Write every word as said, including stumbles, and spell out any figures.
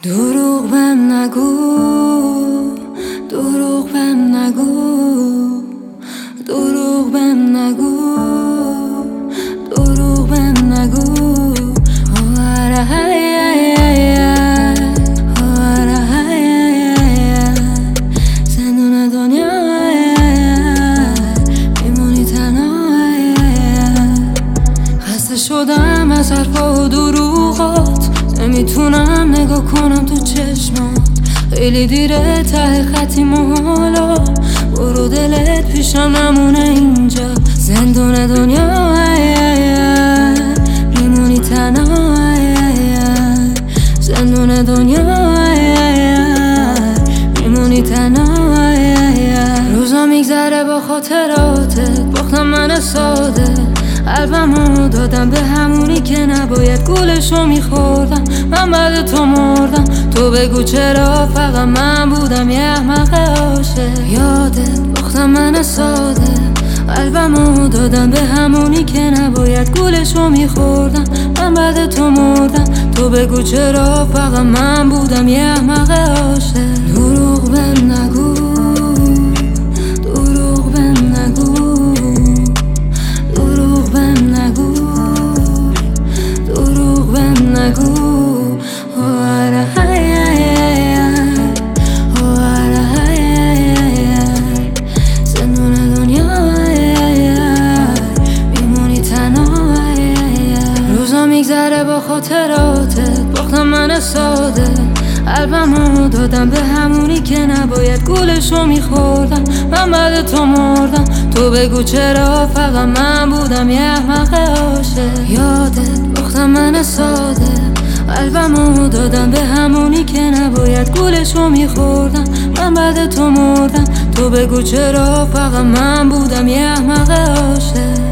دروغ بهم نگو، دروغ بهم نگو، دروغ بهم نگو، دروغ بهم نگو. زندون دنیا میمونی تنها. خسته شدم از حرفا و دروغات، نمیتونم نگاه کنم تو چشمات. خیلی دیره ته خطیم و حالا برو دلت پیشم نمونه اینجا. زندون دنیا میمونی تنها. زندون دنیا میمونی تنها. روزا میگذره با خاطراتت، باختم من ساده. قلبمو دادم به همونی که نباید گولشو میخوردم. من بعد تو مردم، تو بگو چرا فقط من بودم یه احمق عاشق. یادت باختم من ساده، قلبمو دادم به همونی که نباید گولشو میخوردم. من بعد تو مردم، تو بگو چرا فقط من بودم یه احمق عاشق. دروغ بهم نگو، دروغ بهم نگو، دروغ بهم نگو، دروغ بهم نگو. زندون دنیا میمونی تنها. روزا میگذره با خاطراتت، باختم من ساده. قلبمو دادم به همونی که نباید گولشو میخوردم. من بعد تو مردم، تو بگو چرا فقط من بودم یه احمق عاشق. یادت باختم من ساده، قلبمو دادم به همونی که نباید گولشو میخوردم. من بعد تو مردم، تو بگو چرا فقط من بودم یه احمق عاشق.